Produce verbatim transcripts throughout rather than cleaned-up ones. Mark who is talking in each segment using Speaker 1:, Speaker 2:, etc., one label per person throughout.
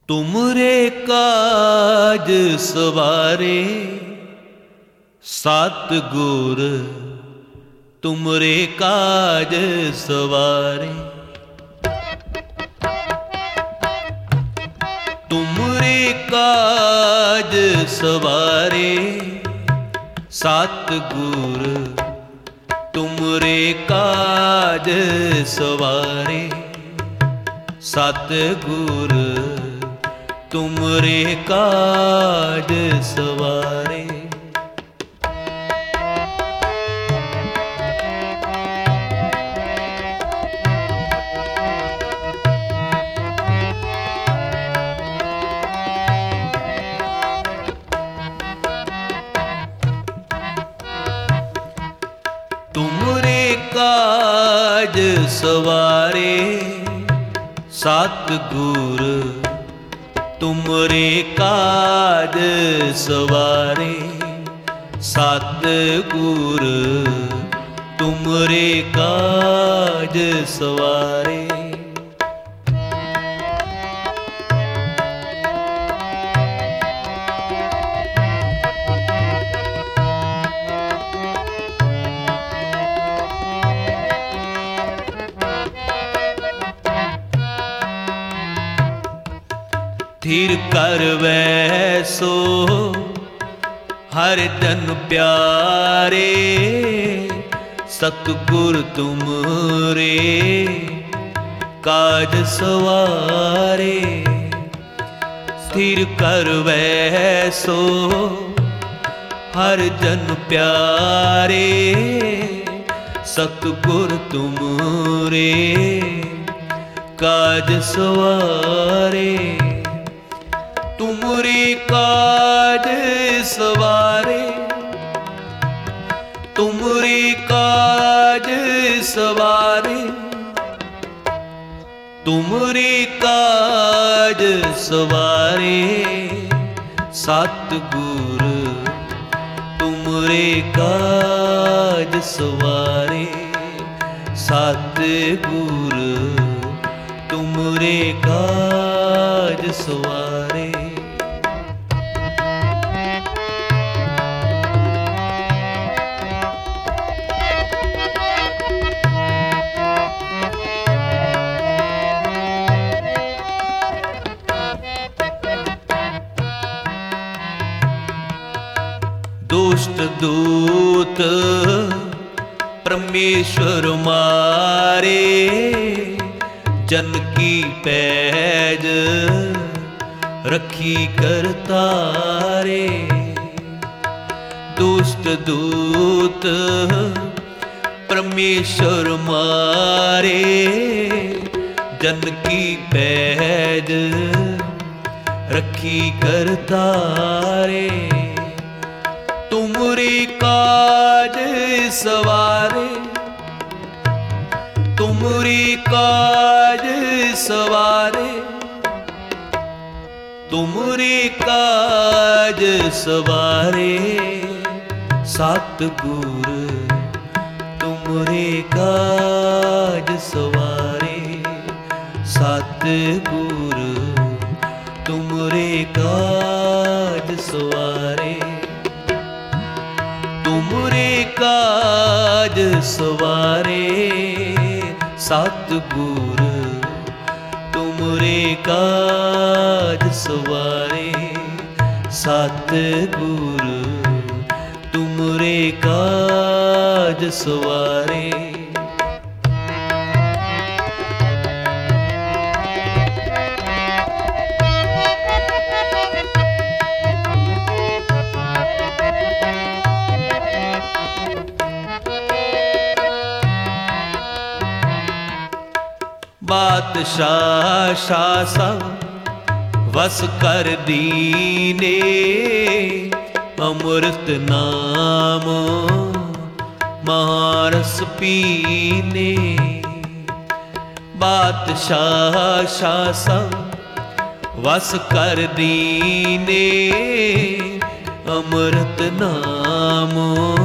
Speaker 1: तुमरे काज सवारे सतगुर, तुमरे काज सवारे। तुमरे काज सवारे सतगुर, तुमरे काज सवारे सतगुर, तुमरे काज सवारे। तुमरे काज सवारे सतगुर, तुमरे काज सवारे सतगुर, तुमरे काज सवारे। थिर कर वैसो हर जन प्यारे, सतगुर तुमरे काज सवारे। थिर कर वैसो हर जन प्यारे, सतगुर तुमरे काज सवारे। तुमरे काज सवारे, तुमरे काज सवारे, तुमरे काज सवारे सतगुर, तुमरे काज सवारे सतगुर, तुमरे काज सवारे। दुष्ट दूत परमेश्वर मारे, जन की पैज रखी करतारे। दुष्ट दूत परमेश्वर मारे, जन की पैज रखी करतारे। तुमरे काज सवारे, तुमरे काज सवारे, तुमरे काज सवारे सतगुर, तुमरे काज सवारे सतगुर, तुमरे काज सवारे। तुमरे काज सवारे सतगुर, तुमरे काज सवारे सतगुर, तुमरे काज सवारे। बादशाह शासन वस कर दीने, अमृत नाम महारस पीने। बादशाह शासन वस कर दीने, अमृत नाम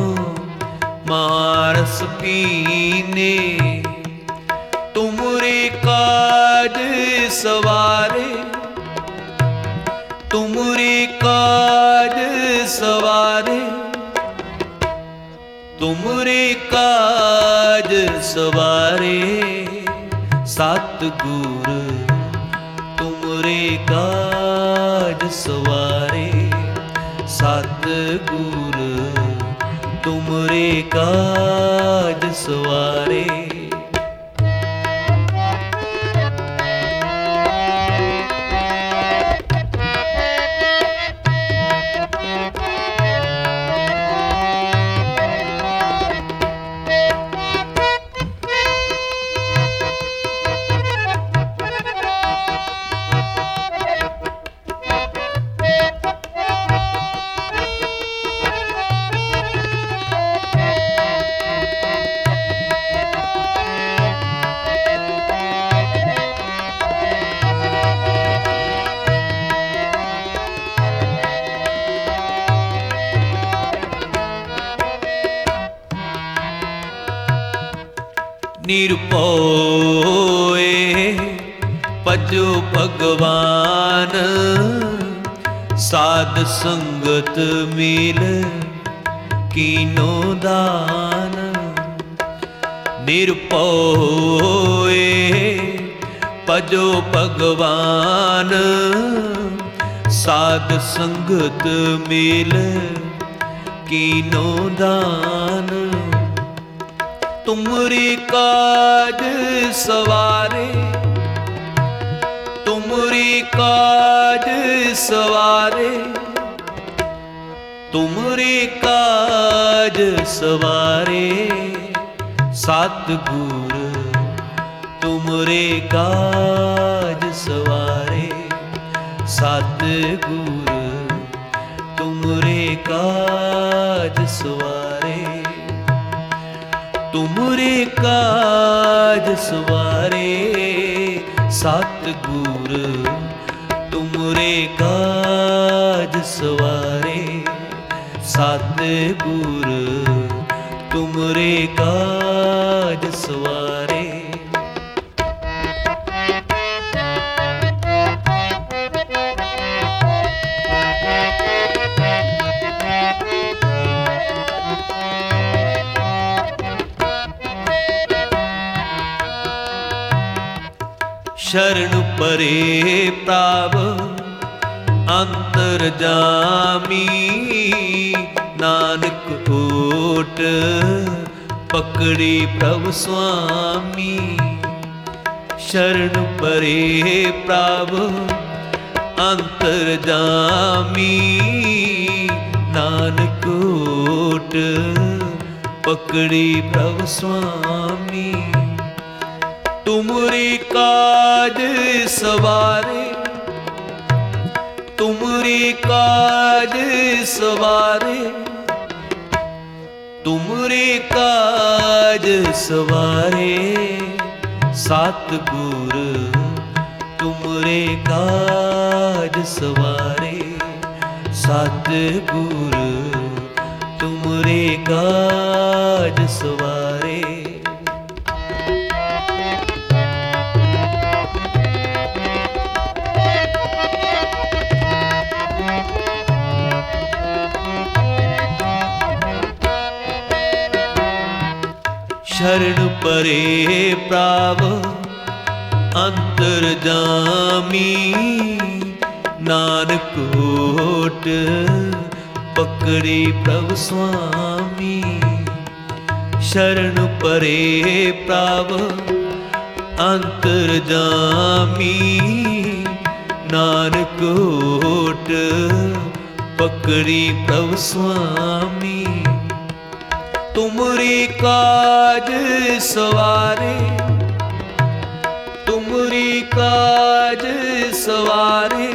Speaker 1: महारस पीने। तुमरे काज सवारे तुमरे काज सवारे, तुमरे काज सवारे सतगुर, तुमरे काज सवारे सतगुर, तुमरे काज सवारे। निरपोए भजो भगवान, साध संगत मिल कीनो दान। निरपोए भजो भगवान, साध संगत मिल कीनो दान। तुमरे काज सवारे, तुमरे काज सवारे, तुमरे काज सवारे सतगुर, तुमरे काज सवारे सतगुर, तुमरे काज सवारे। तुमरे काज सवारे सतगुर, तुमरे काज सवारे सतगुर, तुमरे काज सवारे। शरण परे प्रभ अंतरजामी, नानक ओट पकड़ी प्रभु स्वामी। शरण परे प्रभ अंतरजामी, नानक ओट पकड़ी प्रभु स्वामी। तुमरे काज सवारे, तुमरे काज सवारे, तुमरे काज सवारे सतगुर, तुमरे काज सवारे सतगुर, तुमरे काज सवारे। शरण परे प्रभ अंतरजामी, नानक ओट पकड़ी प्रभु स्वामी। शरण परे प्रभ अंतरजामी, नानक ओट पकड़ी प्रभु स्वामी। तुमरे काज सवारे, तुमरे काज सवारे,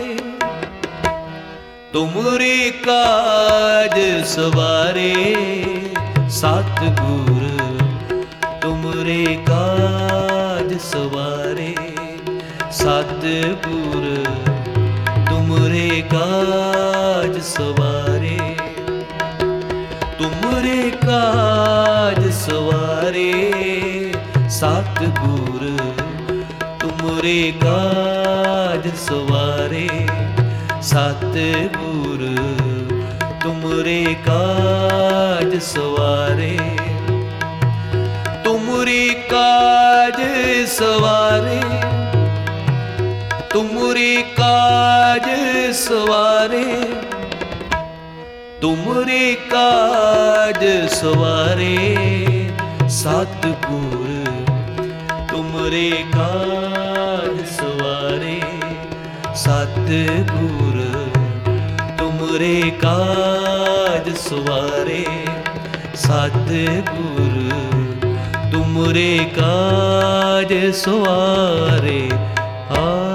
Speaker 1: तुमरे काज सवारे सतगुर, तुमरे काज सवारे सतगुर, तुमरे काज सवारे। तुमरे काज सवारे सतगुर, तुमरे काज सवारे सतगुर तुमरे काज सवारे, तुमरे काज सवारे, तुमरे काज सवारे, तुमरे काज सवारे। सतगुर तुमरे काज सवारे, सतगुर तुमरे काज सवारे, सतगुर तुमरे काज सवारे। आ